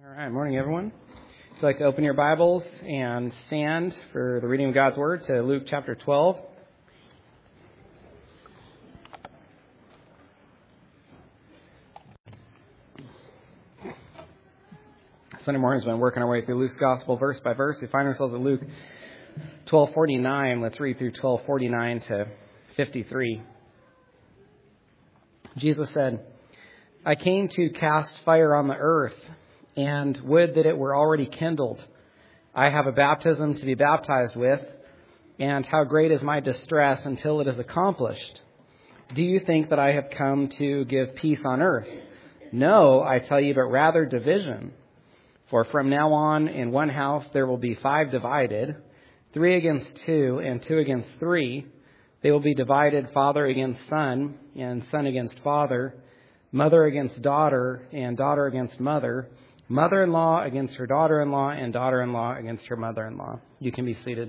All right, morning everyone. If you'd like to open your Bibles and stand for the reading of God's Word to Luke chapter 12. Sunday morning's been working our way through Luke's Gospel verse by verse. We find ourselves at Luke 12:49. Let's read through 12:49 to 53. Jesus said, "I came to cast fire on the earth, and would that it were already kindled. I have a baptism to be baptized with, and how great is my distress until it is accomplished. Do you think that I have come to give peace on earth? No, I tell you, but rather division. For from now on in one house there will be 5 divided, 3 against 2, and 2 against 3. They will be divided, father against son, and son against father, mother against daughter, and daughter against mother, mother-in-law against her daughter-in-law, and daughter-in-law against her mother-in-law." You can be seated.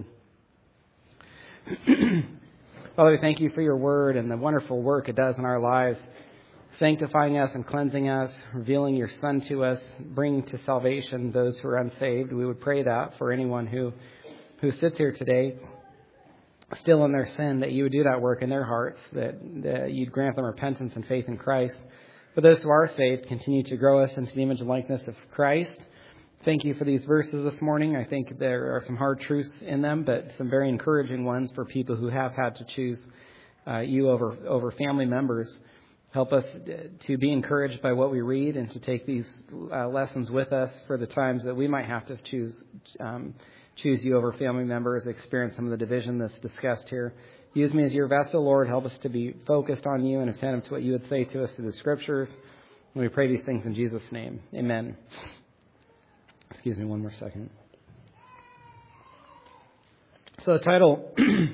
Father, we thank you for your word and the wonderful work it does in our lives, sanctifying us and cleansing us, revealing your Son to us, bringing to salvation those who are unsaved. We would pray that for anyone who sits here today still in their sin, that you would do that work in their hearts, that you'd grant them repentance and faith in Christ. For those who are saved, continue to grow us into the image and likeness of Christ. Thank you for these verses this morning. I think there are some hard truths in them, but some very encouraging ones for people who have had to choose you over family members. Help us to be encouraged by what we read and to take these lessons with us for the times that we might have to choose you over family members, experience some of the division that's discussed here. Use me as your vessel, Lord. Help us to be focused on you and attentive to what you would say to us through the Scriptures. And we pray these things in Jesus' name. Amen. Excuse me one more second. So the title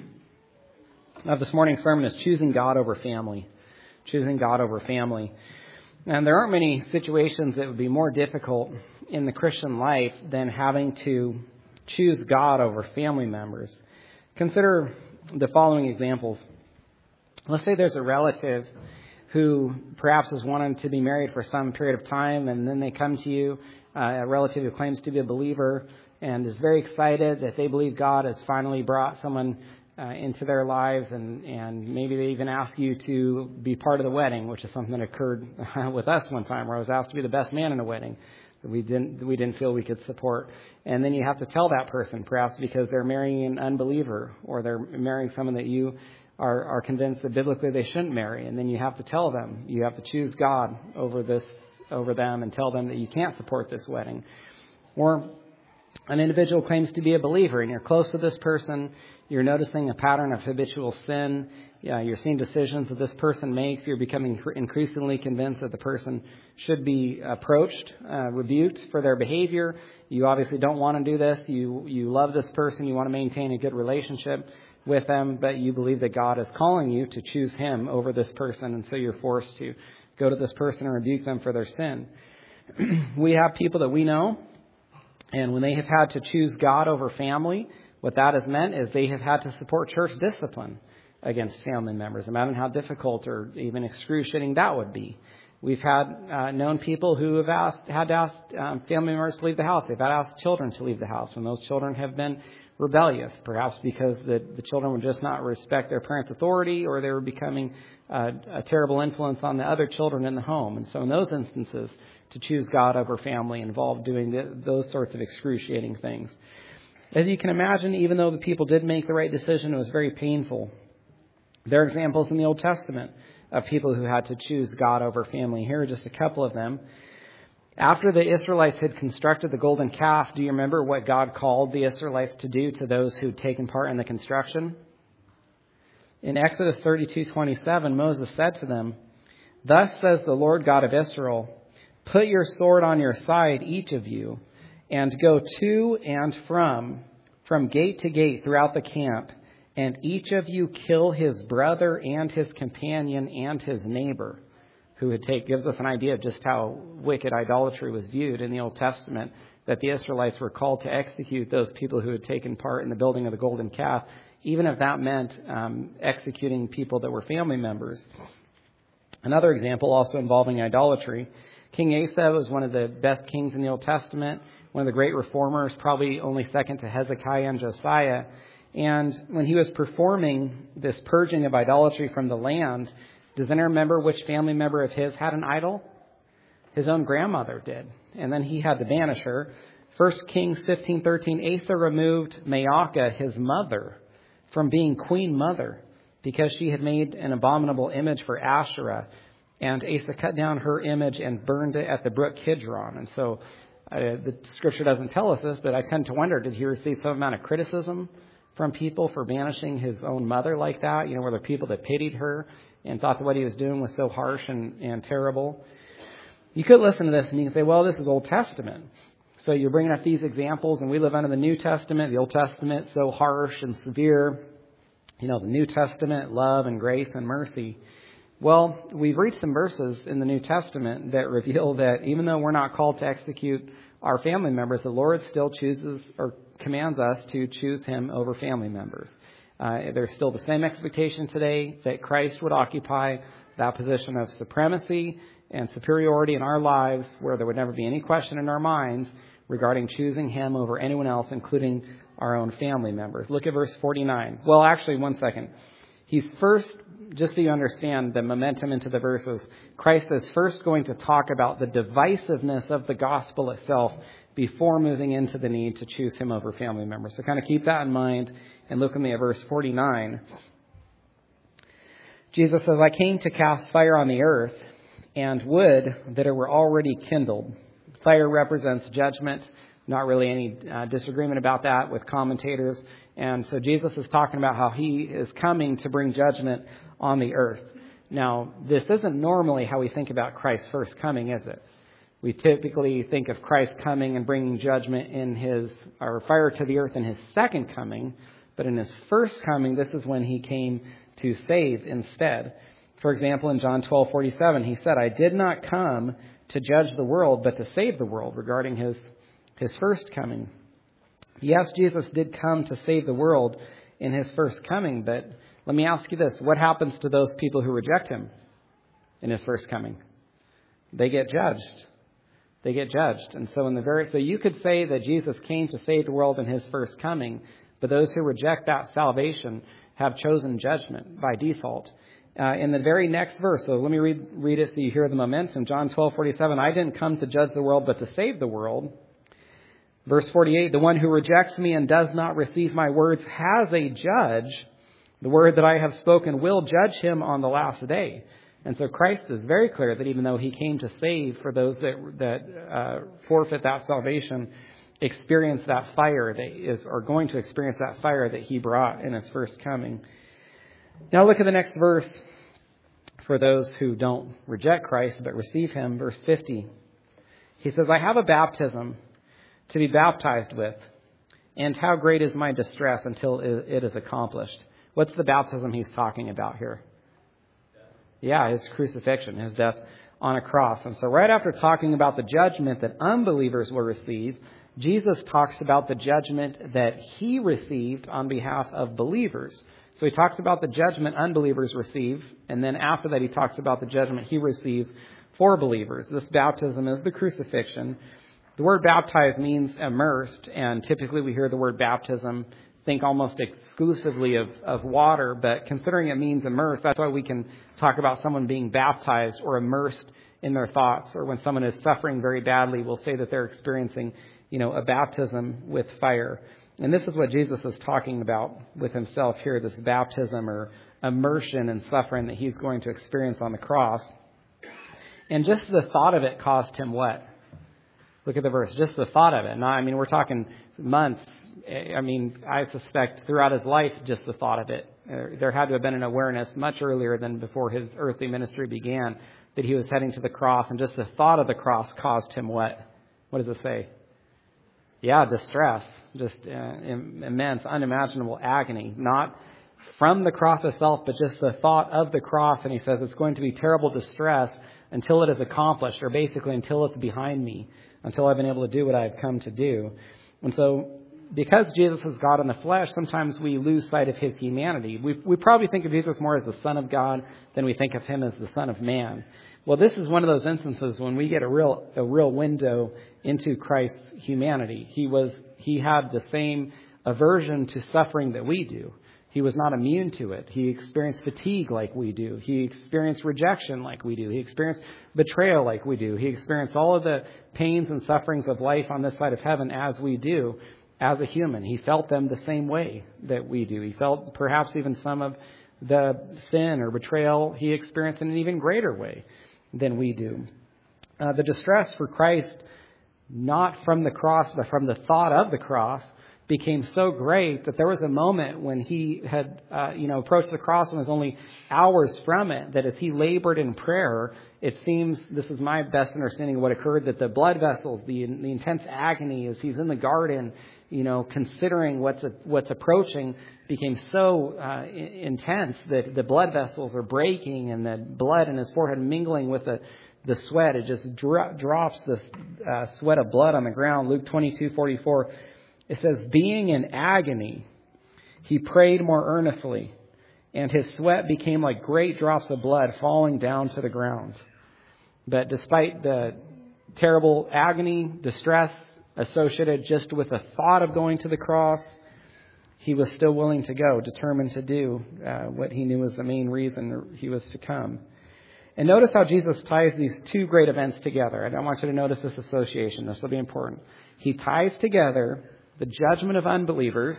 of this morning's sermon is Choosing God Over Family. Choosing God over family. And there aren't many situations that would be more difficult in the Christian life than having to choose God over family members. Consider the following examples. Let's say there's a relative who perhaps has wanted to be married for some period of time, and then they come to you, a relative who claims to be a believer and is very excited that they believe God has finally brought someone into their lives, and maybe they even ask you to be part of the wedding, which is something that occurred with us one time, where I was asked to be the best man in a wedding that we didn't feel we could support. And then you have to tell that person, perhaps because they're marrying an unbeliever, or they're marrying someone that you are convinced that biblically they shouldn't marry. And then you have to tell them, you have to choose God over them and tell them that you can't support this wedding. Or an individual claims to be a believer, and you're close to this person, you're noticing a pattern of habitual sin, you're seeing decisions that this person makes, you're becoming increasingly convinced that the person should be approached, rebuked for their behavior. You obviously don't want to do this. You love this person, you want to maintain a good relationship with them, but you believe that God is calling you to choose him over this person, and so you're forced to go to this person and rebuke them for their sin. We have people that we know, and when they have had to choose God over family, what that has meant is they have had to support church discipline against family members. Imagine how difficult or even excruciating that would be. We've had known people who have had to ask family members to leave the house. They've had to ask children to leave the house when those children have been rebellious, perhaps because the children would just not respect their parents' authority, or they were becoming a terrible influence on the other children in the home. And so in those instances, to choose God over family involved doing those sorts of excruciating things. As you can imagine, even though the people did make the right decision, it was very painful. There are examples in the Old Testament of people who had to choose God over family. Here are just a couple of them. After the Israelites had constructed the golden calf, do you remember what God called the Israelites to do to those who had taken part in the construction? In Exodus 32:27, Moses said to them, "Thus says the Lord God of Israel, put your sword on your side, each of you, and go to and from gate to gate throughout the camp, and each of you kill his brother and his companion and his neighbor," gives us an idea of just how wicked idolatry was viewed in the Old Testament, that the Israelites were called to execute those people who had taken part in the building of the golden calf, even if that meant executing people that were family members. Another example, also involving idolatry, King Asa was one of the best kings in the Old Testament, one of the great reformers, probably only second to Hezekiah and Josiah. And when he was performing this purging of idolatry from the land, does anyone remember which family member of his had an idol? His own grandmother did. And then he had to banish her. 1 Kings 15:13, Asa removed Maacah, his mother, from being queen mother because she had made an abominable image for Asherah. And Asa cut down her image and burned it at the brook Kidron. And so the scripture doesn't tell us this, but I tend to wonder, did he receive some amount of criticism from people for banishing his own mother like that? Were there people that pitied her and thought that what he was doing was so harsh and terrible? You could listen to this and you can say, well, this is Old Testament. So you're bringing up these examples, and we live under the New Testament. The Old Testament, so harsh and severe. The New Testament, love and grace and mercy. Well, we've read some verses in the New Testament that reveal that even though we're not called to execute our family members, the Lord still chooses or commands us to choose Him over family members. There's still the same expectation today that Christ would occupy that position of supremacy and superiority in our lives, where there would never be any question in our minds regarding choosing Him over anyone else, including our own family members. Look at verse 49. Well, actually, one second. He's first, just so you understand the momentum into the verses, Christ is first going to talk about the divisiveness of the gospel itself before moving into the need to choose Him over family members. So kind of keep that in mind and look with me at verse 49. Jesus says, I came to cast fire on the earth, and would that it were already kindled. Fire represents judgment. Not really any disagreement about that with commentators. And so Jesus is talking about how He is coming to bring judgment on the earth. Now, this isn't normally how we think about Christ's first coming, is it? We typically think of Christ coming and bringing judgment or fire to the earth in His second coming. But in His first coming, this is when He came to save instead. For example, in John 12:47, He said, I did not come to judge the world, but to save the world, regarding His first coming. Yes, Jesus did come to save the world in His first coming, but let me ask you this. What happens to those people who reject Him in His first coming? They get judged. They get judged. And so so you could say that Jesus came to save the world in His first coming, but those who reject that salvation have chosen judgment by default. In the very next verse, so let me read it so you hear the momentum. John 12:47, I didn't come to judge the world, but to save the world. Verse 48, the one who rejects me and does not receive my words has a judge. The word that I have spoken will judge him on the last day. And so Christ is very clear that even though He came to save for those that forfeit that salvation, experience that fire are going to experience that fire that He brought in His first coming. Now look at the next verse for those who don't reject Christ but receive Him. Verse 50. He says, I have a baptism to be baptized with, and how great is my distress until it is accomplished. What's the baptism He's talking about here? Yeah, His crucifixion, His death on a cross. And so right after talking about the judgment that unbelievers will receive, Jesus talks about the judgment that He received on behalf of believers. So He talks about the judgment unbelievers receive, and then after that He talks about the judgment He receives for believers. This baptism is the crucifixion. The word baptized means immersed, and typically we hear the word baptism, think almost exclusively of water, but considering it means immersed, that's why we can talk about someone being baptized or immersed in their thoughts. Or when someone is suffering very badly, we'll say that they're experiencing, a baptism with fire. And this is what Jesus is talking about with Himself here, this baptism or immersion in suffering that He's going to experience on the cross. And just the thought of it cost Him what? Look at the verse. Just the thought of it. Now, we're talking months. I suspect throughout His life, just the thought of it. There had to have been an awareness much earlier than before His earthly ministry began that He was heading to the cross. And just the thought of the cross caused Him what? What does it say? Yeah, distress. Just immense, unimaginable agony. Not from the cross itself, but just the thought of the cross. And He says it's going to be terrible distress until it is accomplished, or basically until it's behind me, until I've been able to do what I've come to do. And so because Jesus is God in the flesh, sometimes we lose sight of his humanity. We probably think of Jesus more as the Son of God than we think of him as the Son of Man. Well, this is one of those instances when we get a real window into Christ's humanity. He had the same aversion to suffering that we do. He was not immune to it. He experienced fatigue like we do. He experienced rejection like we do. He experienced betrayal like we do. He experienced all of the pains and sufferings of life on this side of heaven as we do as a human. He felt them the same way that we do. He felt perhaps even some of the sin or betrayal he experienced in an even greater way than we do. The distress for Christ, not from the cross, but from the thought of the cross, became so great that there was a moment when he had, approached the cross and was only hours from it, that as he labored in prayer, it seems, this is my best understanding of what occurred, that the blood vessels, the intense agony as he's in the garden, considering what's approaching, became so intense that the blood vessels are breaking and the blood in his forehead mingling with the sweat. It just drops the sweat of blood on the ground. Luke 22:44. It says, being in agony, he prayed more earnestly, and his sweat became like great drops of blood falling down to the ground. But despite the terrible agony, distress associated just with the thought of going to the cross, he was still willing to go, determined to do what he knew was the main reason he was to come. And notice how Jesus ties these two great events together. I want you to notice this association. This will be important. He ties together the judgment of unbelievers,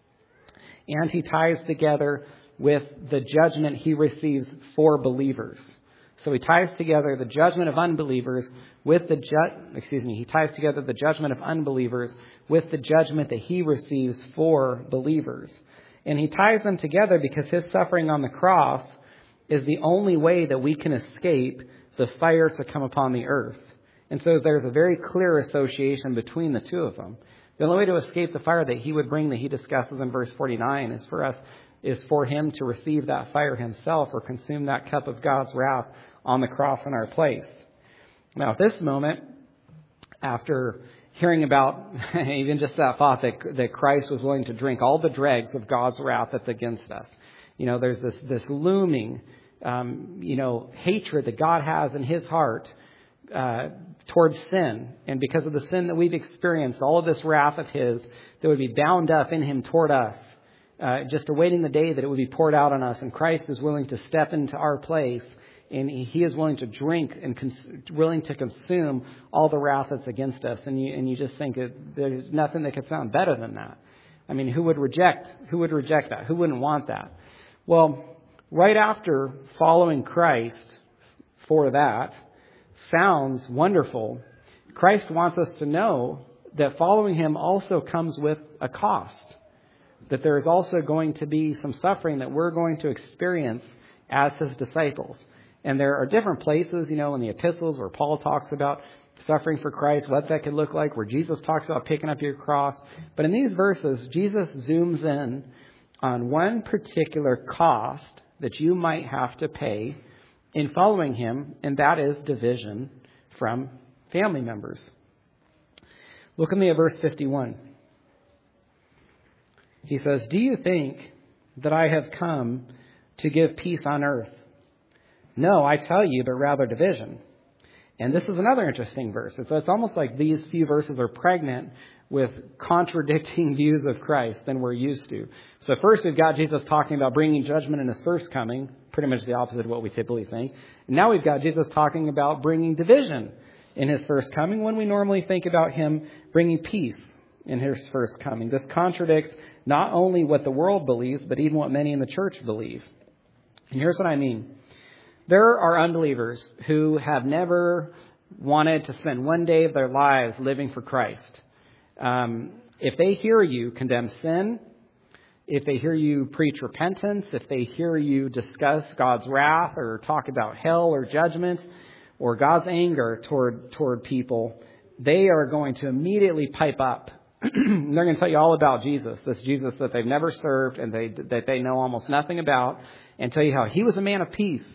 and he ties together with the judgment he receives for believers. So he ties together the judgment of unbelievers with he ties together the judgment of unbelievers with the judgment that he receives for believers. And he ties them together because his suffering on the cross is the only way that we can escape the fire to come upon the earth. And so there's a very clear association between the two of them. The only way to escape the fire that he would bring, that he discusses in verse 49, is for him to receive that fire himself, or consume that cup of God's wrath on the cross in our place. Now, at this moment, after hearing about even just that thought that Christ was willing to drink all the dregs of God's wrath that's against us, there's this looming, hatred that God has in his heart towards sin. And because of the sin that we've experienced, all of this wrath of his that would be bound up in him toward us, just awaiting the day that it would be poured out on us. And Christ is willing to step into our place, and he is willing to drink and willing to consume all the wrath that's against us. And you just think there's nothing that could sound better than that. I mean, who would reject that? Who wouldn't want that? Well, right after following Christ for that sounds wonderful. Christ wants us to know that following him also comes with a cost. That there is also going to be some suffering that we're going to experience as his disciples. And there are different places, in the epistles where Paul talks about suffering for Christ, what that could look like, where Jesus talks about picking up your cross. But in these verses, Jesus zooms in on one particular cost that you might have to pay in following him, and that is division from family members. Look at me at verse 51. He says, do you think that I have come to give peace on earth? No, I tell you, but rather division. And this is another interesting verse. So it's almost like these few verses are pregnant with contradicting views of Christ than we're used to. So first we've got Jesus talking about bringing judgment in his first coming, pretty much the opposite of what we typically think. And now we've got Jesus talking about bringing division in his first coming, when we normally think about him bringing peace in his first coming. This contradicts not only what the world believes, but even what many in the church believe. And here's what I mean. There are unbelievers who have never wanted to spend one day of their lives living for Christ. If they hear you condemn sin, if they hear you preach repentance, if they hear you discuss God's wrath or talk about hell or judgment or God's anger toward people, they are going to immediately pipe up. They're going to tell you all about Jesus, this Jesus that they've never served and that they know almost nothing about, and tell you how he was a man of peace,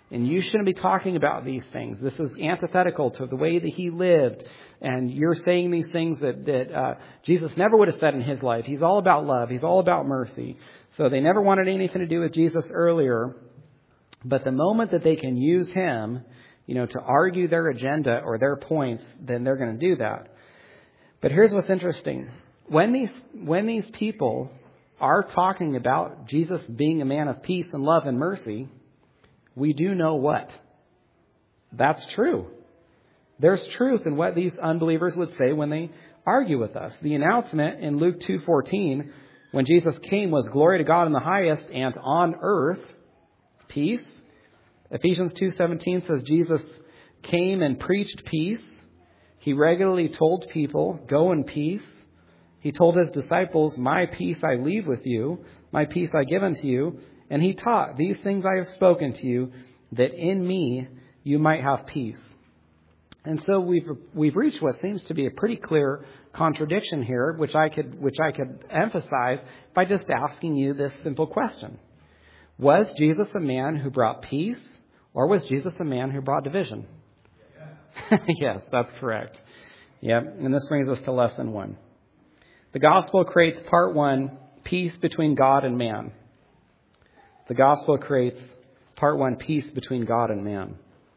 And you shouldn't be talking about these things. This is antithetical to the way that he lived. And you're saying these things that Jesus never would have said in his life. He's all about love. He's all about mercy. So they never wanted anything to do with Jesus earlier. But the moment that they can use him, to argue their agenda or their points, then they're going to do that. But here's what's interesting. When these people are talking about Jesus being a man of peace and love and mercy, we do know what? That's true. There's truth in what these unbelievers would say when they argue with us. The announcement in Luke 2:14, when Jesus came, was glory to God in the highest, and on earth, peace. Ephesians 2:17 says Jesus came and preached peace. He regularly told people, go in peace. He told his disciples, my peace I leave with you, my peace I give unto you. And he taught, these things I have spoken to you, that in me you might have peace. And so we've reached what seems to be a pretty clear contradiction here, which I could emphasize by just asking you this simple question. Was Jesus a man who brought peace, or was Jesus a man who brought division? Yes, that's correct. Yep, and this brings us to lesson 1. The gospel creates part 1, peace between God and man. The gospel creates part 1, peace between God and man.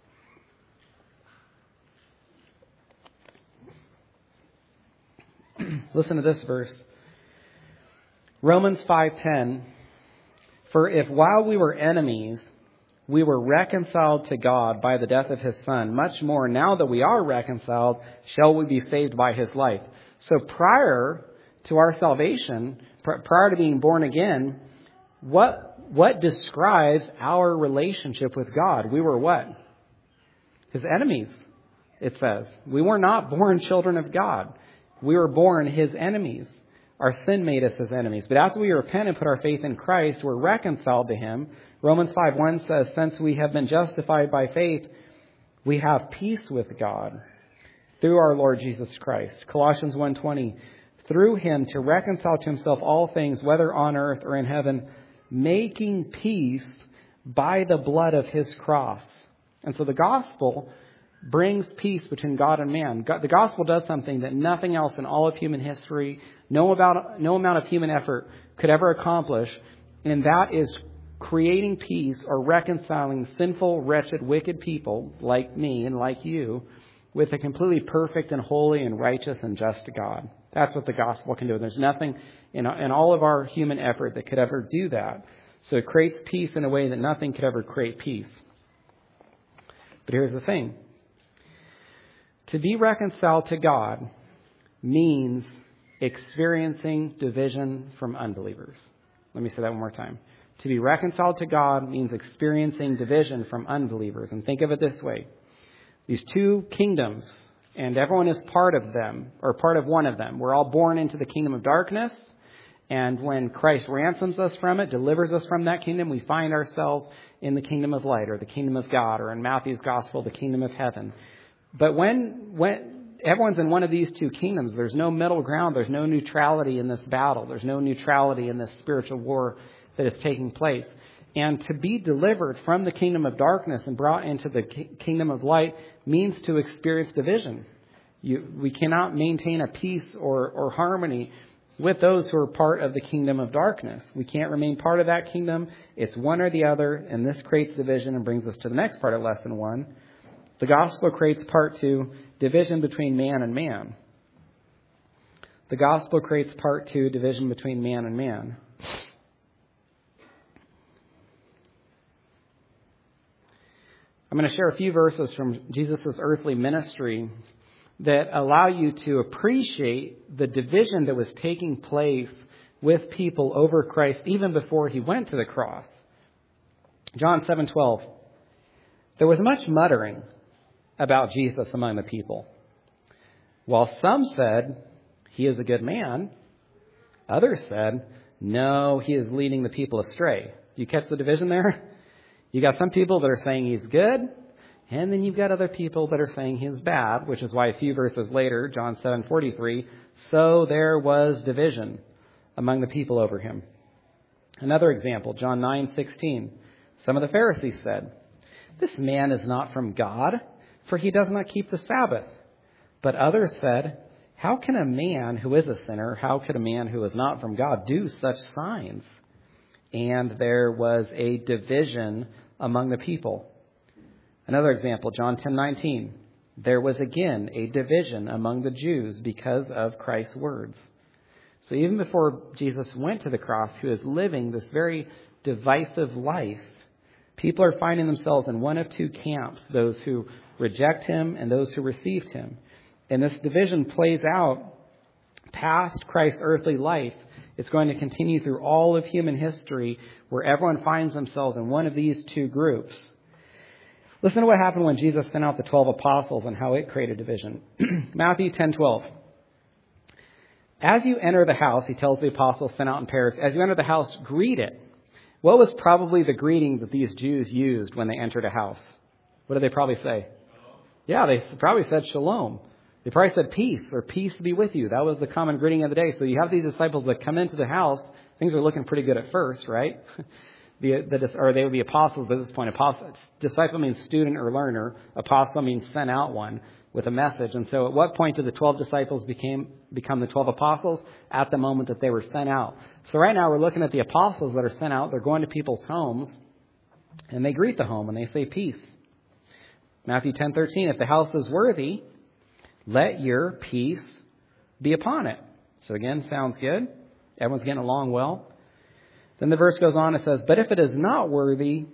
Listen to this verse. Romans 5:10. For if while we were enemies, we were reconciled to God by the death of his Son, much more now that we are reconciled, shall we be saved by his life. So prior to our salvation, prior to being born again, what describes our relationship with God? We were what? His enemies, it says. We were not born children of God. We were born his enemies. Our sin made us his enemies. But as we repent and put our faith in Christ, we're reconciled to him. Romans 5:1 says, since we have been justified by faith, we have peace with God through our Lord Jesus Christ. Colossians 1:20, through him to reconcile to himself all things, whether on earth or in heaven, making peace by the blood of his cross. And so the gospel brings peace between God and man. The gospel does something that nothing else in all of human history, no amount of human effort could ever accomplish, and that is creating peace or reconciling sinful, wretched, wicked people like me and like you with a completely perfect and holy and righteous and just God. That's what the gospel can do. There's nothing in all of our human effort that could ever do that. So it creates peace in a way that nothing could ever create peace. But here's the thing. To be reconciled to God means experiencing division from unbelievers. Let me say that one more time. To be reconciled to God means experiencing division from unbelievers. And think of it this way. These two kingdoms, and everyone is part of them, or part of one of them. We're all born into the kingdom of darkness. And when Christ ransoms us from it, delivers us from that kingdom, we find ourselves in the kingdom of light, or the kingdom of God, or in Matthew's gospel, the kingdom of heaven. But when everyone's in one of these two kingdoms, there's no middle ground. There's no neutrality in this battle. There's no neutrality in this spiritual war that is taking place. And to be delivered from the kingdom of darkness and brought into the kingdom of light means to experience division. We cannot maintain a peace or harmony with those who are part of the kingdom of darkness. We can't remain part of that kingdom. It's one or the other, and this creates division and brings us to the next part of lesson 1. The gospel creates part 2, division between man and man. The gospel creates part 2, division between man and man. I'm going to share a few verses from Jesus' earthly ministry that allow you to appreciate the division that was taking place with people over Christ even before he went to the cross. John 7:12. There was much muttering about Jesus among the people. While some said, he is a good man, others said, no, he is leading the people astray. You catch the division there? You got some people that are saying he's good, and then you've got other people that are saying he's bad, which is why a few verses later, John 7:43, so there was division among the people over him. Another example, John 9:16. Some of the Pharisees said, "This man is not from God, for he does not keep the Sabbath." But others said, "How can a man who is a sinner, how could a man who is not from God do such signs?" And there was a division among the people. Another example, John 10:19. There was again a division among the Jews because of Christ's words. So even before Jesus went to the cross, he was living this very divisive life. People are finding themselves in one of two camps, those who reject him and those who received him. And this division plays out past Christ's earthly life. It's going to continue through all of human history, where everyone finds themselves in one of these two groups. Listen to what happened when Jesus sent out the 12 apostles and how it created division. Matthew 10:12. As you enter the house, he tells the apostles sent out in pairs, as you enter the house, greet it. What was probably the greeting that these Jews used when they entered a house? What did they probably say? Yeah, they probably said shalom. They probably said peace, or peace be with you. That was the common greeting of the day. So you have these disciples that come into the house. Things are looking pretty good at first, right? Or they would be apostles at this point. Disciple means student or learner. Apostle means sent out one with a message. And so at what point did the 12 disciples become the 12 apostles? At the moment that they were sent out. So right now we're looking at the apostles that are sent out. They're going to people's homes, and they greet the home, and they say peace. Matthew 10:13, if the house is worthy, let your peace be upon it. So again, sounds good. Everyone's getting along well. Then the verse goes on, it says, but if it is not worthy,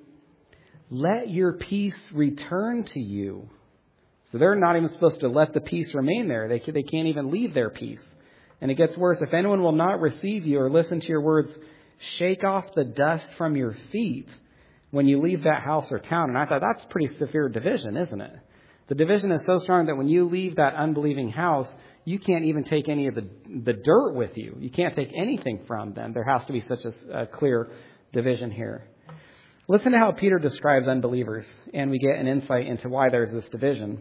let your peace return to you. So they're not even supposed to let the peace remain there. They can't even leave their peace. And it gets worse. If anyone will not receive you or listen to your words, shake off the dust from your feet when you leave that house or town. And I thought, that's pretty severe division, isn't it? The division is so strong that when you leave that unbelieving house, you can't even take any of the dirt with you. You can't take anything from them. There has to be such a clear division here. Listen to how Peter describes unbelievers, and we get an insight into why there's this division.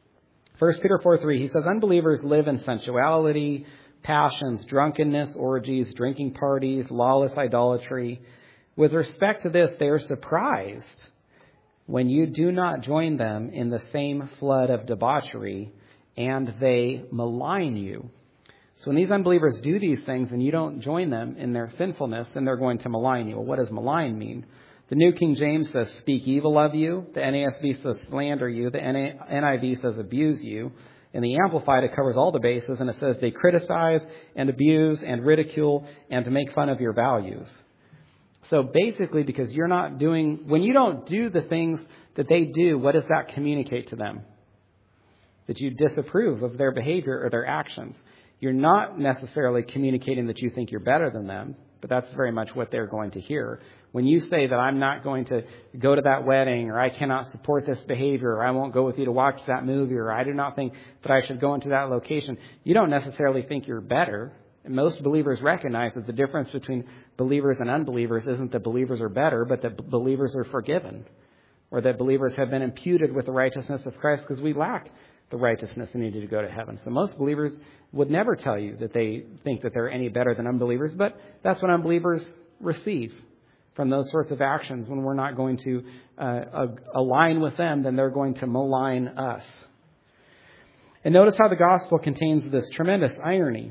1 Peter 4:3, he says, unbelievers live in sensuality, passions, drunkenness, orgies, drinking parties, lawless idolatry. With respect to this, they are surprised when you do not join them in the same flood of debauchery, and they malign you. So when these unbelievers do these things and you don't join them in their sinfulness, then they're going to malign you. Well, what does malign mean? The New King James says speak evil of you. The NASB says slander you. The NIV says abuse you. In the Amplified, it covers all the bases, and it says they criticize and abuse and ridicule and to make fun of your values. So basically, because when you don't do the things that they do, what does that communicate to them? That you disapprove of their behavior or their actions. You're not necessarily communicating that you think you're better than them, but that's very much what they're going to hear. When you say that I'm not going to go to that wedding, or I cannot support this behavior, or I won't go with you to watch that movie, or I do not think that I should go into that location, you don't necessarily think you're better. And most believers recognize that the difference between believers and unbelievers isn't that believers are better, but that believers are forgiven, or that believers have been imputed with the righteousness of Christ because we lack the righteousness needed to go to heaven. So most believers would never tell you that they think that they're any better than unbelievers, but that's what unbelievers receive from those sorts of actions. When we're not going to align with them, then they're going to malign us. And notice how the gospel contains this tremendous irony.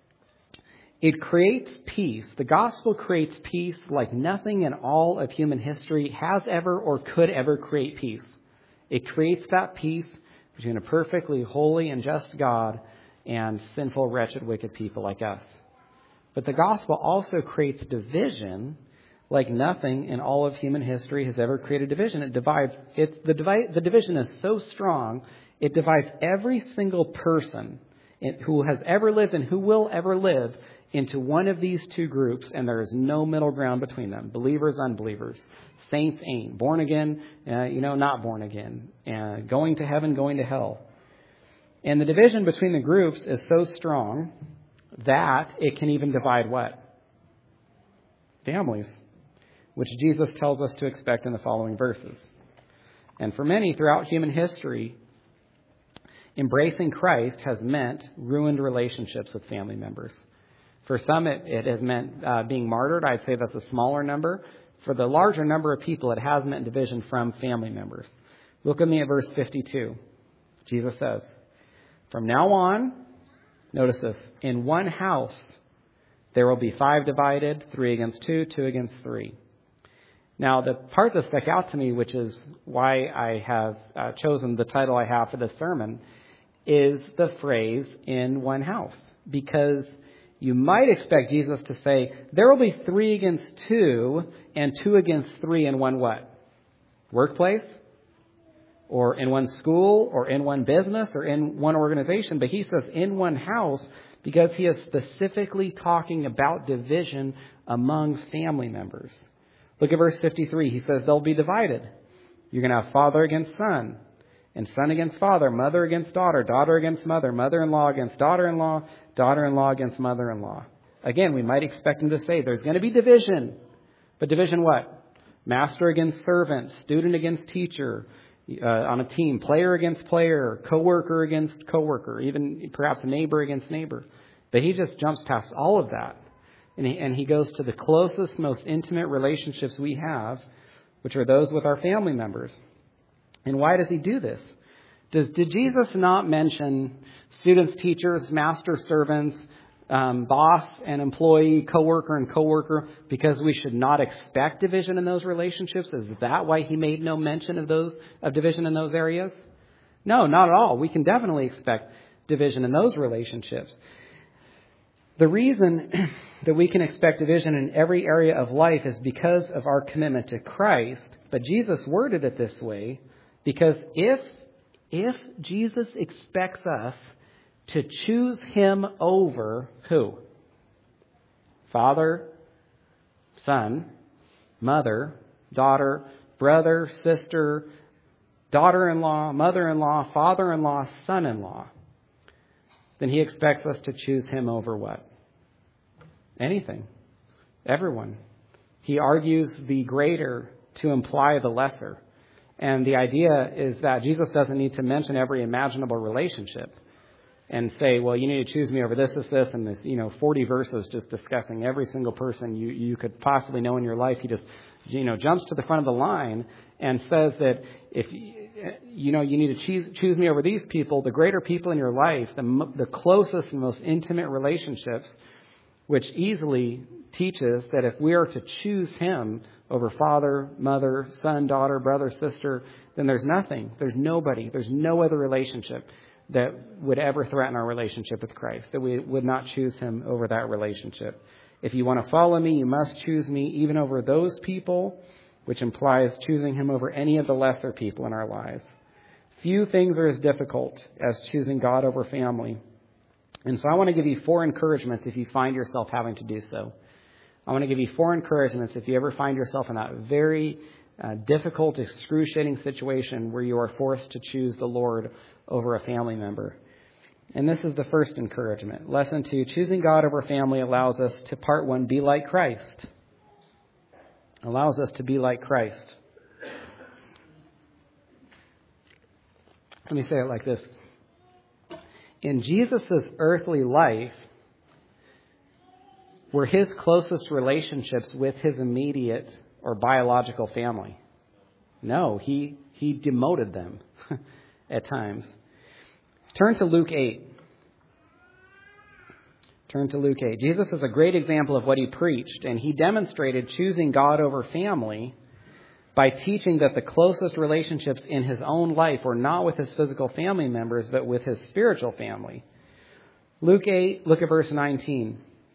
It creates peace. The gospel creates peace like nothing in all of human history has ever or could ever create peace. It creates that peace between a perfectly holy and just God and sinful, wretched, wicked people like us. But the gospel also creates division like nothing in all of human history has ever created division. It divides. The division is so strong, it divides every single person who has ever lived and who will ever live into one of these two groups, and there is no middle ground between them. Believers, unbelievers. Saints, ain't. Born again, not born again. Going to heaven, going to hell. And the division between the groups is so strong that it can even divide what? Families, which Jesus tells us to expect in the following verses. And for many throughout human history, embracing Christ has meant ruined relationships with family members. For some, it has meant being martyred. I'd say that's a smaller number. for the larger number of people, it has meant division from family members. Look with me at verse 52. Jesus says, from now on, notice this, in one house there will be 5 divided, 3 against 2, 2 against 3. Now, the part that stuck out to me, which is why I have chosen the title I have for this sermon, is the phrase, in one house. Because you might expect Jesus to say, there will be 3 against 2 and 2 against 3 in one what? Workplace? Or in one school? Or in one business? Or in one organization? But he says in one house because he is specifically talking about division among family members. Look at verse 53. He says they'll be divided. You're going to have father against son, and son against father, mother against daughter, daughter against mother, mother-in-law against daughter-in-law, daughter-in-law against mother-in-law. Again, we might expect him to say there's going to be division. But division what? Master against servant, student against teacher, on a team, player against player, coworker against coworker, even perhaps neighbor against neighbor. But he just jumps past all of that. And he goes to the closest, most intimate relationships we have, which are those with our family members. And why does he do this? Did Jesus not mention students, teachers, master, servants, boss and employee, coworker and coworker, because we should not expect division in those relationships? Is that why he made no mention of division in those areas? No, not at all. We can definitely expect division in those relationships. The reason that we can expect division in every area of life is because of our commitment to Christ. But Jesus worded it this way because if Jesus expects us to choose him over who? Father, son, mother, daughter, brother, sister, daughter-in-law, mother-in-law, father-in-law, son-in-law, then he expects us to choose him over what? Anything. Everyone. He argues the greater to imply the lesser. And the idea is that Jesus doesn't need to mention every imaginable relationship and say, well, you need to choose me over this, and this, 40 verses just discussing every single person you could possibly know in your life. He just, jumps to the front of the line and says that if, you need to choose me over these people, the greater people in your life, the closest and most intimate relationships, which easily teaches that if we are to choose him over father, mother, son, daughter, brother, sister, then there's nothing, there's nobody, there's no other relationship that would ever threaten our relationship with Christ, that we would not choose him over that relationship. If you want to follow me, you must choose me even over those people, which implies choosing him over any of the lesser people in our lives. Few things are as difficult as choosing God over family. And so I want to give you 4 encouragements if you find yourself having to do so. I want to give you 4 encouragements if you ever find yourself in that very difficult, excruciating situation where you are forced to choose the Lord over a family member. And this is the first encouragement. Lesson 2, choosing God over family allows us to, part 1, be like Christ. Allows us to be like Christ. Let me say it like this. In Jesus' earthly life, were his closest relationships with his immediate or biological family? No, he demoted them at times. Turn to Luke 8. Turn to Luke 8. Jesus is a great example of what he preached, and he demonstrated choosing God over family by teaching that the closest relationships in his own life were not with his physical family members, but with his spiritual family. Luke 8, look at verse 19.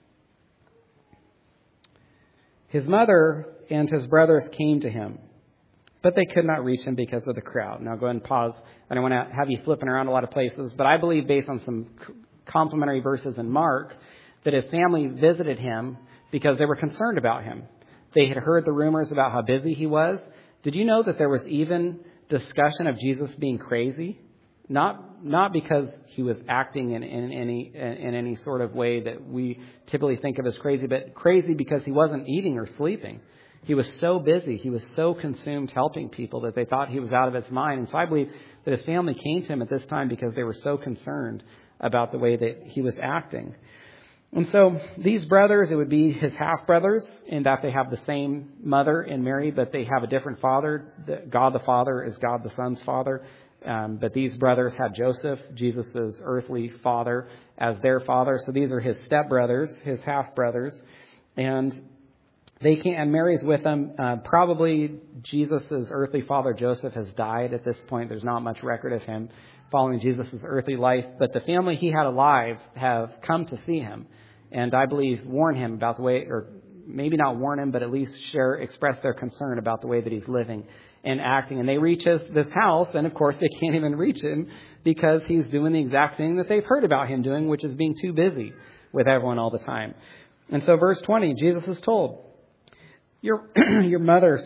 His mother and his brothers came to him, but they could not reach him because of the crowd. Now go ahead and pause. I don't want to have you flipping around a lot of places, but I believe based on some complementary verses in Mark that his family visited him because they were concerned about him. They had heard the rumors about how busy he was. Did you know that there was even discussion of Jesus being crazy? Not because he was acting in any sort of way that we typically think of as crazy, but crazy because he wasn't eating or sleeping. He was so busy. He was so consumed helping people that they thought he was out of his mind. And so I believe that his family came to him at this time because they were so concerned about the way that he was acting. And so these brothers, it would be his half-brothers in that they have the same mother in Mary, but they have a different father. God the Father is God the Son's father. But these brothers had Joseph, Jesus' earthly father, as their father. So these are his stepbrothers, his half-brothers. And Mary's with them. Probably Jesus' earthly father, Joseph, has died at this point. There's not much record of him following Jesus' earthly life. But the family he had alive have come to see him. And I believe warn him about the way, or maybe not warn him, but at least express their concern about the way that he's living and acting. And they reach this house, and of course they can't even reach him because he's doing the exact thing that they've heard about him doing, which is being too busy with everyone all the time. And so verse 20, Jesus is told, your mother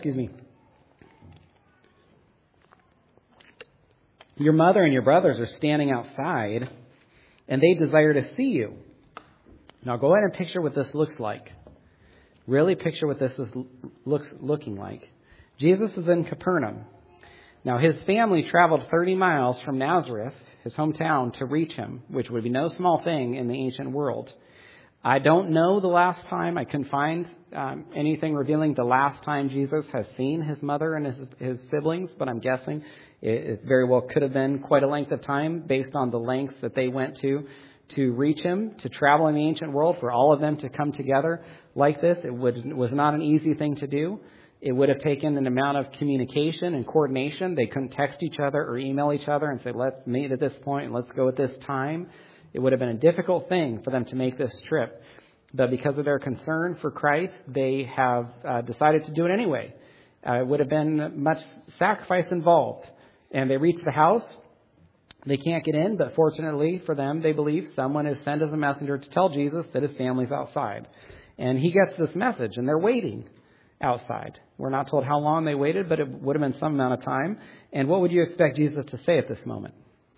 and your brothers are standing outside, and they desire to see you. Now go ahead and picture what this looks like. Really picture what this is looking like. Jesus is in Capernaum. Now his family traveled 30 miles from Nazareth, his hometown, to reach him, which would be no small thing in the ancient world. I don't know the last time. I couldn't find anything revealing the last time Jesus has seen his mother and his siblings, but I'm guessing it very well could have been quite a length of time based on the lengths that they went to reach him, to travel in the ancient world, for all of them to come together like this. It was not an easy thing to do. It would have taken an amount of communication and coordination. They couldn't text each other or email each other and say, let's meet at this point and let's go at this time. It would have been a difficult thing for them to make this trip. But because of their concern for Christ, they have decided to do it anyway. It would have been much sacrifice involved. And they reach the house. They can't get in, but fortunately for them, they believe someone is sent as a messenger to tell Jesus that his family's outside. And he gets this message, and they're waiting outside. We're not told how long they waited, but it would have been some amount of time. And what would you expect Jesus to say at this moment?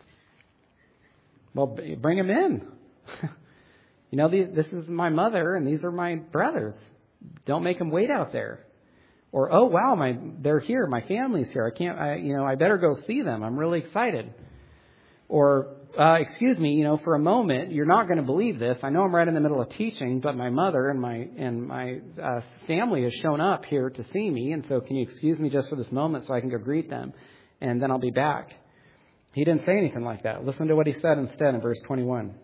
Well, bring him in. This is my mother, and these are my brothers. Don't make them wait out there. Or, oh, wow, they're here. My family's here. I better go see them. I'm really excited. Or, excuse me, for a moment, you're not going to believe this. I know I'm right in the middle of teaching, but my mother and my family has shown up here to see me, and so can you excuse me just for this moment so I can go greet them, and then I'll be back. He didn't say anything like that. Listen to what he said instead in verse 21.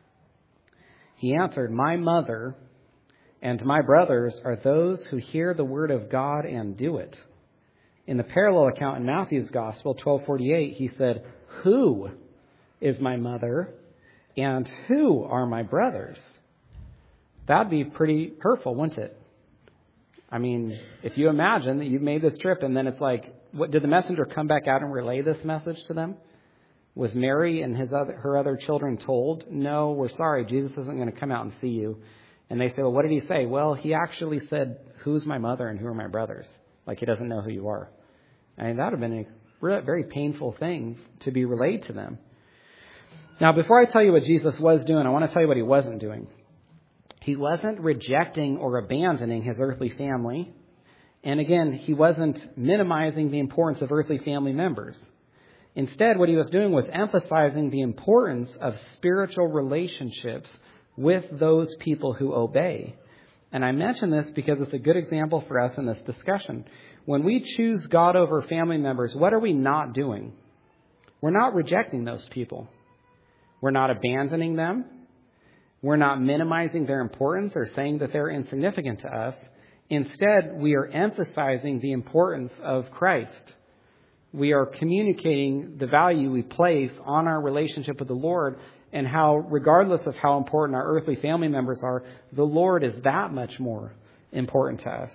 He answered, my mother and my brothers are those who hear the word of God and do it. In the parallel account in Matthew's Gospel, 12:48, he said, who is my mother and who are my brothers? That'd be pretty hurtful, wouldn't it? I mean, if you imagine that you've made this trip and then it's like, did the messenger come back out and relay this message to them? Was Mary and her other children told, no, we're sorry, Jesus isn't going to come out and see you? And they say, well, what did he say? Well, he actually said, who's my mother and who are my brothers? Like he doesn't know who you are. I mean, that would have been a very painful thing to be relayed to them. Now, before I tell you what Jesus was doing, I want to tell you what he wasn't doing. He wasn't rejecting or abandoning his earthly family. And again, he wasn't minimizing the importance of earthly family members. Instead, what he was doing was emphasizing the importance of spiritual relationships with those people who obey. And I mention this because it's a good example for us in this discussion. When we choose God over family members, what are we not doing? We're not rejecting those people. We're not abandoning them. We're not minimizing their importance or saying that they're insignificant to us. Instead, we are emphasizing the importance of Christ. We are communicating the value we place on our relationship with the Lord and how, regardless of how important our earthly family members are, the Lord is that much more important to us.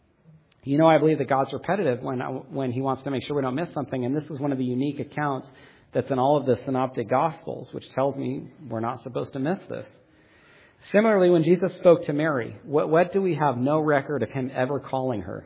I believe that God's repetitive when he wants to make sure we don't miss something. And this is one of the unique accounts that's in all of the synoptic gospels, which tells me we're not supposed to miss this. Similarly, when Jesus spoke to Mary, what do we have no record of him ever calling her?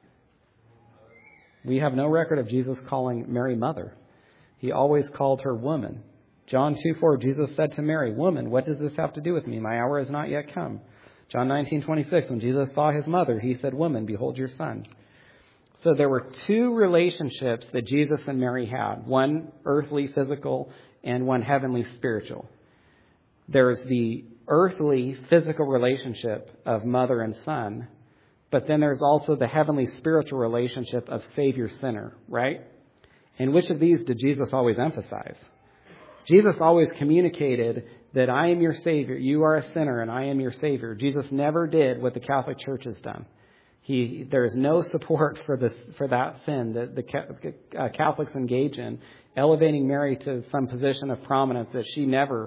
We have no record of Jesus calling Mary mother. He always called her woman. John 2:4, Jesus said to Mary, woman, what does this have to do with me? My hour has not yet come. John 19:26, when Jesus saw his mother, he said, woman, behold your son. So there were two relationships that Jesus and Mary had, one earthly, physical, and one heavenly, spiritual. There's the earthly, physical relationship of mother and son, but then there's also the heavenly spiritual relationship of Savior-sinner, right? And which of these did Jesus always emphasize? Jesus always communicated that I am your Savior, you are a sinner, and I am your Savior. Jesus never did what the Catholic Church has done. There is no support for that sin that the Catholics engage in, elevating Mary to some position of prominence that she never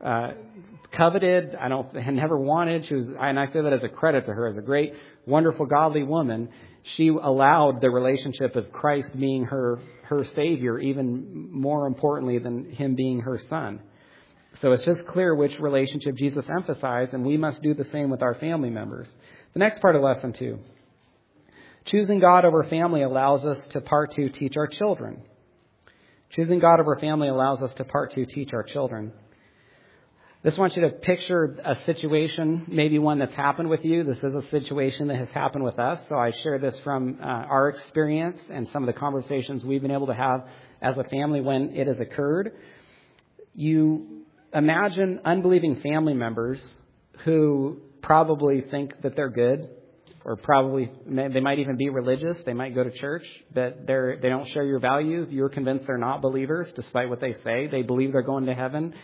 coveted, and never wanted. And I say that as a credit to her, as a great, wonderful, godly woman. She allowed the relationship of Christ being her Savior, even more importantly than him being her son. So it's just clear which relationship Jesus emphasized, and we must do the same with our family members. The next part of lesson 2. Choosing God over family allows us to, part 2, teach our children. Choosing God over family allows us to, part 2, teach our children. Just want you to picture a situation, maybe one that's happened with you. This is a situation that has happened with us. So I share this from our experience and some of the conversations we've been able to have as a family when it has occurred. You imagine unbelieving family members who probably think that they're good, or they might even be religious. They might go to church, but they don't share your values. You're convinced they're not believers, despite what they say. They believe they're going to heaven.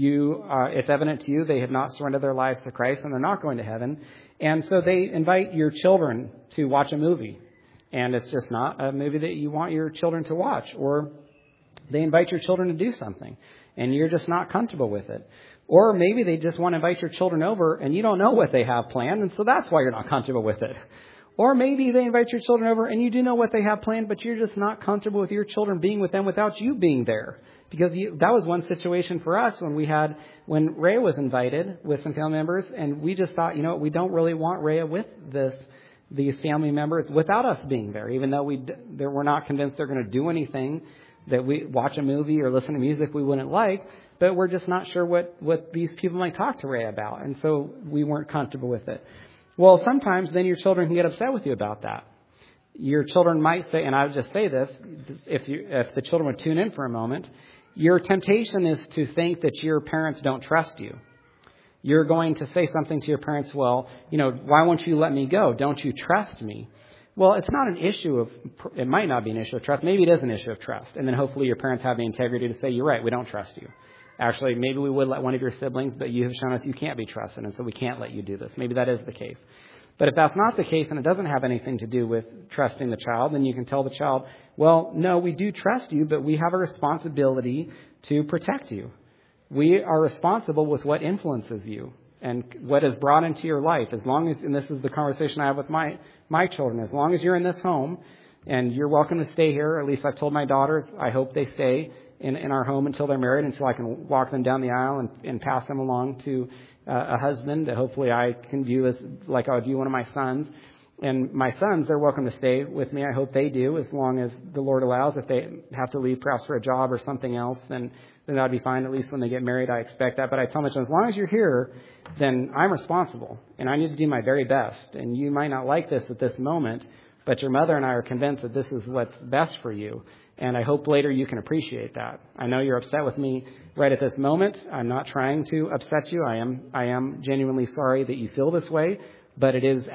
It's evident to you they have not surrendered their lives to Christ, and they're not going to heaven. And so they invite your children to watch a movie, and it's just not a movie that you want your children to watch. Or they invite your children to do something, and you're just not comfortable with it. Or maybe they just want to invite your children over, and you don't know what they have planned, and so that's why you're not comfortable with it. Or maybe they invite your children over, and you do know what they have planned, but you're just not comfortable with your children being with them without you being there. Because that was one situation for us when Rhea was invited with some family members, and we just thought, we don't really want Rhea with these family members without us being there, even though we're not convinced they're going to do anything, that we watch a movie or listen to music we wouldn't like, but we're just not sure what these people might talk to Rhea about, and so we weren't comfortable with it. Well, sometimes then your children can get upset with you about that. Your children might say, and I would just say this, if the children would tune in for a moment, your temptation is to think that your parents don't trust you. You're going to say something to your parents, well, why won't you let me go? Don't you trust me? Well, it's not an issue it might not be an issue of trust. Maybe it is an issue of trust. And then hopefully your parents have the integrity to say, you're right, we don't trust you. Actually, maybe we would let one of your siblings, but you have shown us you can't be trusted, and so we can't let you do this. Maybe that is the case. But if that's not the case and it doesn't have anything to do with trusting the child, then you can tell the child, well, no, we do trust you, but we have a responsibility to protect you. We are responsible with what influences you and what is brought into your life. As long as, and this is the conversation I have with my children, as long as you're in this home and you're welcome to stay here, at least I've told my daughters, I hope they stay in our home until they're married, until I can walk them down the aisle and pass them along to a husband that hopefully I can view as like I would view one of my sons. And my sons, they're welcome to stay with me. I hope they do, as long as the Lord allows. If they have to leave perhaps for a job or something else, then that would be fine. At least when they get married, I expect that. But I tell my children, as long as you're here, then I'm responsible, and I need to do my very best. And you might not like this at this moment, but your mother and I are convinced that this is what's best for you. And I hope later you can appreciate that. I know you're upset with me right at this moment. I'm not trying to upset you. I am genuinely sorry that you feel this way. But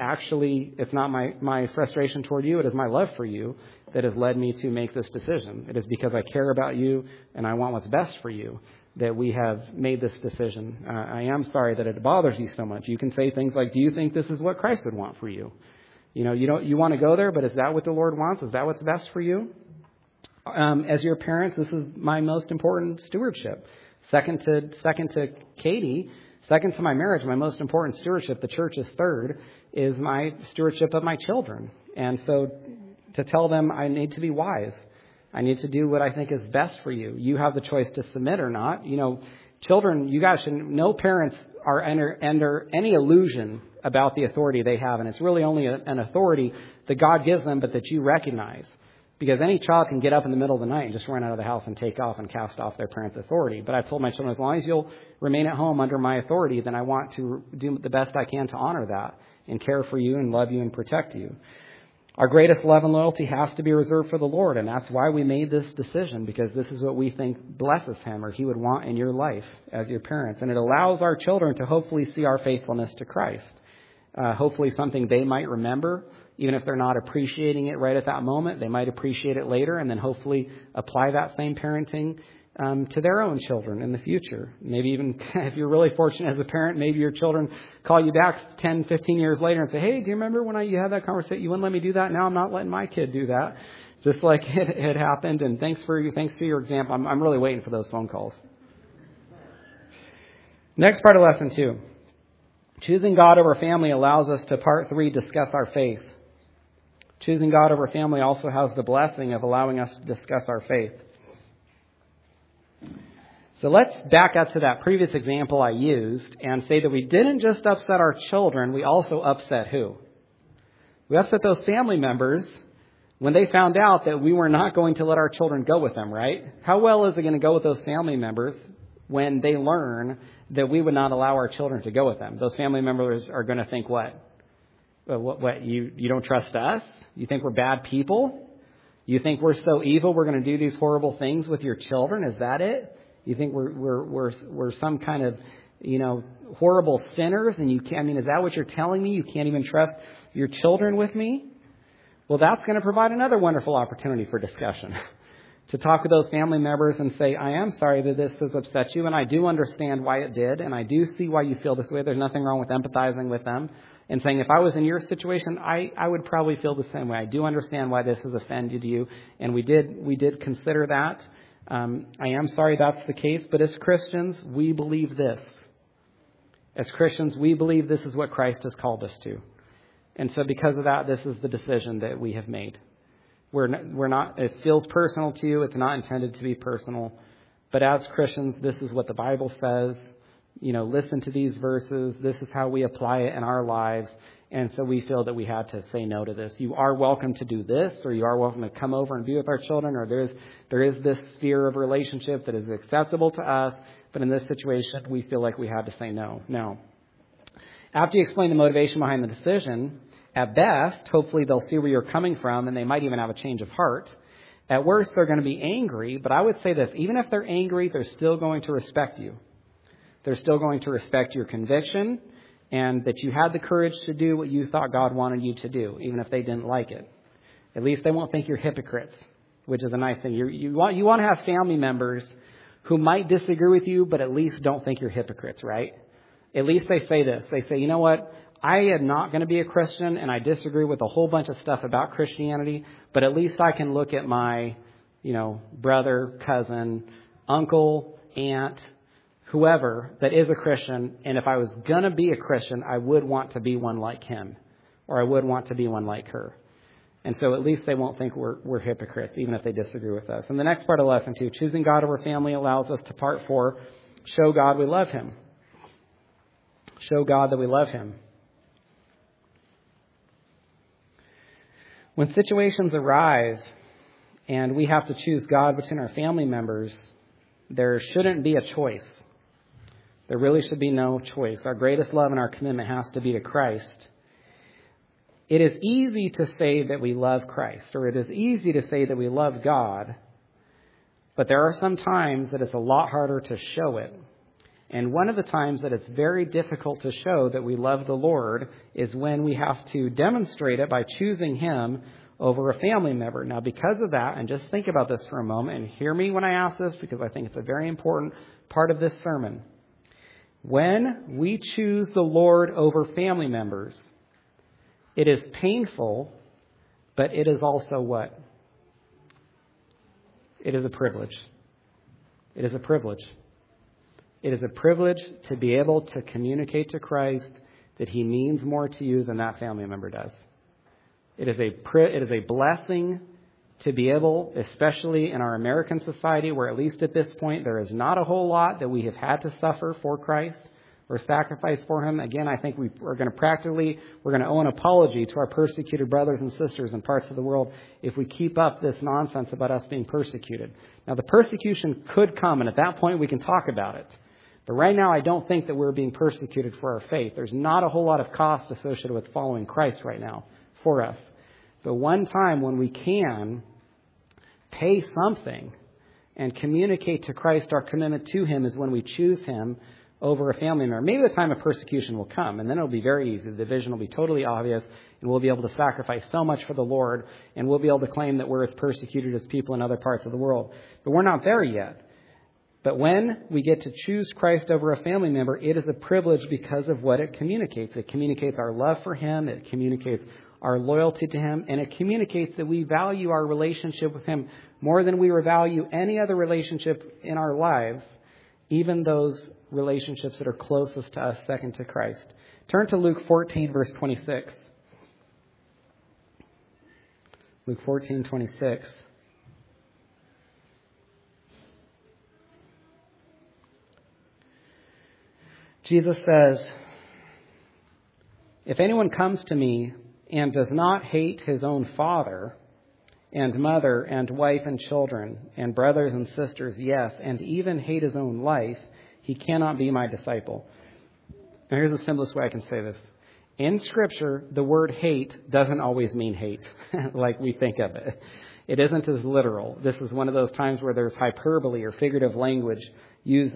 it's not my frustration toward you. It is my love for you that has led me to make this decision. It is because I care about you and I want what's best for you that we have made this decision. I am sorry that it bothers you so much. You can say things like, do you think this is what Christ would want for you? You want to go there, but is that what the Lord wants? Is that what's best for you? As your parents, this is my most important stewardship. Second to Katie, second to my marriage, my most important stewardship, the church is third, is my stewardship of my children. And so to tell them I need to be wise. I need to do what I think is best for you. You have the choice to submit or not. Children, you guys should no parents are under any illusion about the authority they have. And it's really only an authority that God gives them, but that you recognize. Because any child can get up in the middle of the night and just run out of the house and take off and cast off their parents' authority. But I've told my children, as long as you'll remain at home under my authority, then I want to do the best I can to honor that and care for you and love you and protect you. Our greatest love and loyalty has to be reserved for the Lord, and that's why we made this decision, because this is what we think blesses Him or He would want in your life as your parents. And it allows our children to hopefully see our faithfulness to Christ. Hopefully something they might remember, even if they're not appreciating it right at that moment. They might appreciate it later, and then hopefully apply that same parenting to their own children in the future. Maybe even if you're really fortunate as a parent, maybe your children call you back 10, 15 years later and say, hey, do you remember when you had that conversation? You wouldn't let me do that. Now I'm not letting my kid do that. Just like it happened. And thanks for your example. I'm really waiting for those phone calls. Next part of lesson 2. Choosing God over family allows us to, part 3, discuss our faith. Choosing God over family also has the blessing of allowing us to discuss our faith. So let's back up to that previous example I used and say that we didn't just upset our children, we also upset who? We upset those family members when they found out that we were not going to let our children go with them, right? How well is it going to go with those family members when they learn that we would not allow our children to go with them? Those family members are going to think what? What you don't trust us? You think we're bad people? You think we're so evil we're going to do these horrible things with your children? Is that it? You think we're some kind of, horrible sinners, and is that what you're telling me? You can't even trust your children with me? Well, that's going to provide another wonderful opportunity for discussion. To talk with those family members and say, I am sorry that this has upset you, and I do understand why it did, and I do see why you feel this way. There's nothing wrong with empathizing with them and saying, if I was in your situation, I would probably feel the same way. I do understand why this has offended you, and we did consider that. I am sorry that's the case, but as Christians, we believe this. As Christians, we believe this is what Christ has called us to. And so because of that, this is the decision that we have made. We're not, it feels personal to you. It's not intended to be personal. But as Christians, this is what the Bible says. Listen to these verses. This is how we apply it in our lives. And so we feel that we had to say no to this. You are welcome to do this, or you are welcome to come over and be with our children, or there is this sphere of relationship that is acceptable to us. But in this situation, we feel like we had to say no. Now, after you explain the motivation behind the decision, at best, hopefully they'll see where you're coming from, and they might even have a change of heart. At worst, they're going to be angry. But I would say this, even if they're angry, they're still going to respect you. They're still going to respect your conviction, and that you had the courage to do what you thought God wanted you to do, even if they didn't like it. At least they won't think you're hypocrites, which is a nice thing. You want to have family members who might disagree with you, but at least don't think you're hypocrites, right? At least they say this. They say, you know what? I am not going to be a Christian, and I disagree with a whole bunch of stuff about Christianity, but at least I can look at my, brother, cousin, uncle, aunt, whoever that is a Christian, and if I was going to be a Christian, I would want to be one like him, or I would want to be one like her. And so at least they won't think we're hypocrites, even if they disagree with us. And the next part of lesson 2, choosing God over family allows us to, part 4, show God we love Him. Show God that we love Him. When situations arise and we have to choose God between our family members, there shouldn't be a choice. There really should be no choice. Our greatest love and our commitment has to be to Christ. It is easy to say that we love Christ, or it is easy to say that we love God, but there are some times that it's a lot harder to show it. And one of the times that it's very difficult to show that we love the Lord is when we have to demonstrate it by choosing Him over a family member. Now, because of that, and just think about this for a moment, and hear me when I ask this, because I think it's a very important part of this sermon. When we choose the Lord over family members, it is painful, but it is also what? It is a privilege. It is a privilege. It is a privilege to be able to communicate to Christ that He means more to you than that family member does. It is a blessing to be able, especially in our American society, where at least at this point there is not a whole lot that we have had to suffer for Christ or sacrifice for Him. Again, I think we're going to owe an apology to our persecuted brothers and sisters in parts of the world if we keep up this nonsense about us being persecuted. Now, the persecution could come, and at that point we can talk about it. But right now, I don't think that we're being persecuted for our faith. There's not a whole lot of cost associated with following Christ right now for us. But one time when we can pay something and communicate to Christ our commitment to Him is when we choose Him over a family member. Maybe the time of persecution will come, and then it'll be very easy. The division will be totally obvious, and we'll be able to sacrifice so much for the Lord, and we'll be able to claim that we're as persecuted as people in other parts of the world. But we're not there yet. But when we get to choose Christ over a family member, it is a privilege because of what it communicates. It communicates our love for Him. It communicates our loyalty to Him. And it communicates that we value our relationship with Him more than we value any other relationship in our lives, even those relationships that are closest to us, second to Christ. Turn to Luke 14, verse 26. Luke 14:26. Jesus says, "If anyone comes to me and does not hate his own father and mother and wife and children and brothers and sisters, yes, and even hate his own life, he cannot be my disciple." Now here's the simplest way I can say this. In Scripture, the word hate doesn't always mean hate like we think of it. It isn't as literal. This is one of those times where there's hyperbole or figurative language used.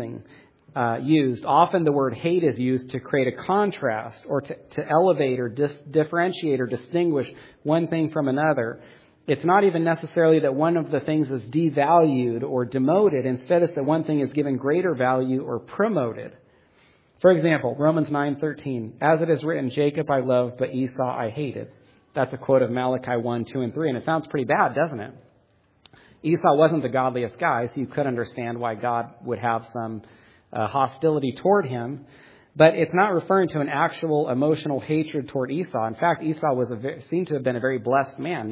Often the word hate is used to create a contrast or to elevate or differentiate or distinguish one thing from another. It's not even necessarily that one of the things is devalued or demoted. Instead, it's that one thing is given greater value or promoted. For example, Romans 9:13, "As it is written, Jacob I loved, but Esau I hated." That's a quote of Malachi 1, 2, and 3, and it sounds pretty bad, doesn't it? Esau wasn't the godliest guy, so you could understand why God would have some hostility toward him. But it's not referring to an actual emotional hatred toward Esau. In fact, Esau seemed to have been a very blessed man.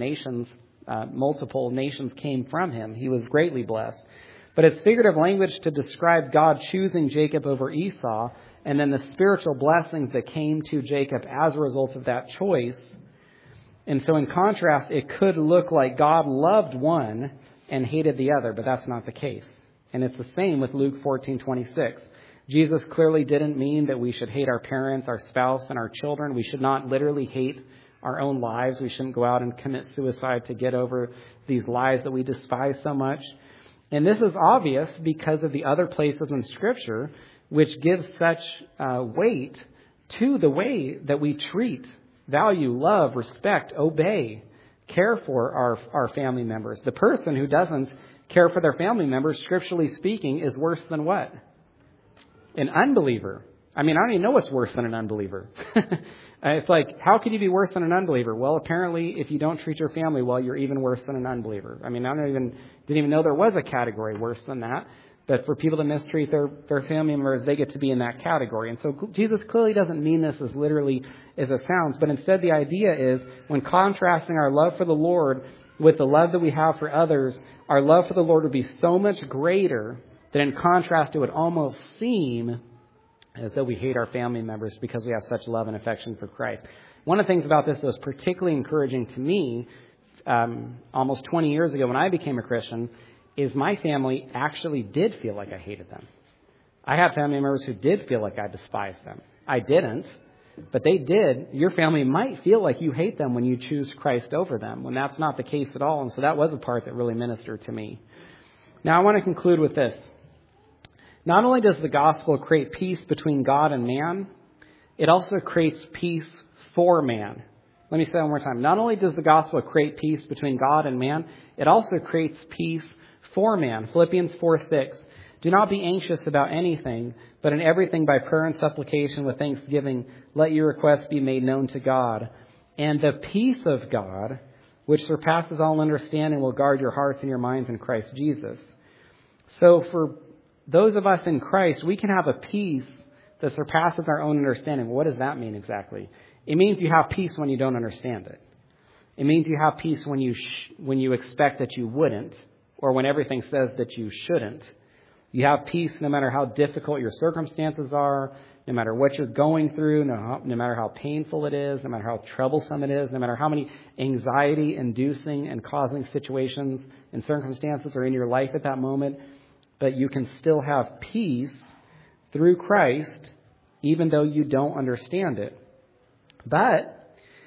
Multiple nations came from him. He was greatly blessed. But it's figurative language to describe God choosing Jacob over Esau, and then the spiritual blessings that came to Jacob as a result of that choice. And so in contrast, it could look like God loved one and hated the other, but that's not the case. And it's the same with Luke 14:26. Jesus clearly didn't mean that we should hate our parents, our spouse, and our children. We should not literally hate our own lives. We shouldn't go out and commit suicide to get over these lives that we despise so much. And this is obvious because of the other places in Scripture which give such weight to the way that we treat, value, love, respect, obey, care for our family members. The person who doesn't care for their family members, scripturally speaking, is worse than what? An unbeliever. I mean, I don't even know what's worse than an unbeliever. It's like, how could you be worse than an unbeliever? Well, apparently, if you don't treat your family well, you're even worse than an unbeliever. I mean, didn't even know there was a category worse than that. But for people to mistreat their family members, they get to be in that category. And so Jesus clearly doesn't mean this as literally as it sounds. But instead, the idea is when contrasting our love for the Lord with the love that we have for others, our love for the Lord would be so much greater that in contrast, it would almost seem as though we hate our family members because we have such love and affection for Christ. One of the things about this that was particularly encouraging to me almost 20 years ago when I became a Christian is my family actually did feel like I hated them. I had family members who did feel like I despised them. I didn't, but they did. Your family might feel like you hate them when you choose Christ over them, when that's not the case at all. And so that was a part that really ministered to me. Now I want to conclude with this. Not only does the gospel create peace between God and man, it also creates peace for man. Let me say that one more time. Not only does the gospel create peace between God and man, it also creates peace for man. Philippians 4:6. "Do not be anxious about anything, but in everything by prayer and supplication with thanksgiving, let your requests be made known to God. And the peace of God, which surpasses all understanding, will guard your hearts and your minds in Christ Jesus." So for those of us in Christ, we can have a peace that surpasses our own understanding. What does that mean exactly? It means you have peace when you don't understand it. It means you have peace when you expect that you wouldn't, or when everything says that you shouldn't. You have peace no matter how difficult your circumstances are, no matter what you're going through, no matter how painful it is, no matter how troublesome it is, no matter how many anxiety-inducing and causing situations and circumstances are in your life at that moment. But you can still have peace through Christ, even though you don't understand it. But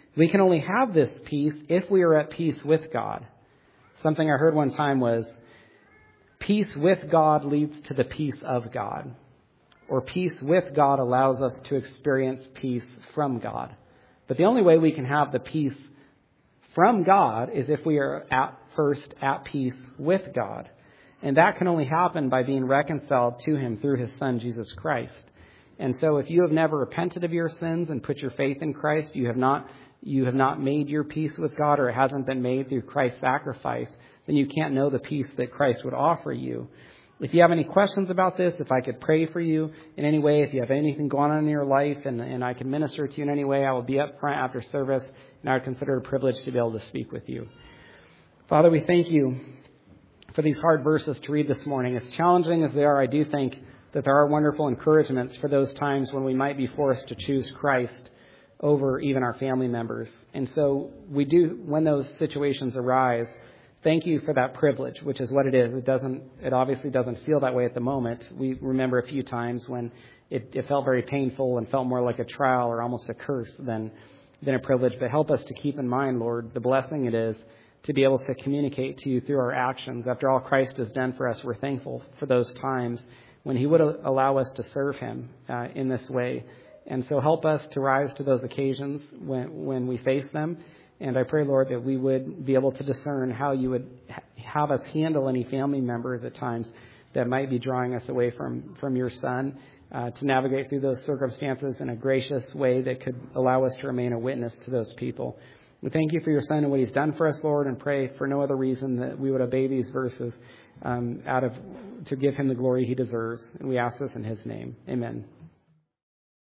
We can only have this peace if we are at peace with God. Something I heard one time was, peace with God leads to the peace of God. Or peace with God allows us to experience peace from God. But the only way we can have the peace from God is if we are first at peace with God. And that can only happen by being reconciled to Him through His Son, Jesus Christ. And so if you have never repented of your sins and put your faith in Christ, you have not made your peace with God, or it hasn't been made through Christ's sacrifice, then you can't know the peace that Christ would offer you. If you have any questions about this, if I could pray for you in any way, if you have anything going on in your life and I can minister to you in any way, I will be up front after service, and I would consider it a privilege to be able to speak with you. Father, we thank you for these hard verses to read this morning. As challenging as they are, I do think that there are wonderful encouragements for those times when we might be forced to choose Christ over even our family members. And so we do, when those situations arise, thank you for that privilege, which is what it is. It obviously doesn't feel that way at the moment. We remember a few times when it felt very painful and felt more like a trial or almost a curse than a privilege. But help us to keep in mind, Lord, the blessing it is to be able to communicate to you through our actions. After all Christ has done for us, we're thankful for those times when He would allow us to serve Him in this way. And so help us to rise to those occasions when we face them. And I pray, Lord, that we would be able to discern how you would have us handle any family members at times that might be drawing us away from your Son, to navigate through those circumstances in a gracious way that could allow us to remain a witness to those people. We thank you for your Son and what He's done for us, Lord, and pray for no other reason that we would obey these verses to give Him the glory He deserves. And we ask this in His name. Amen.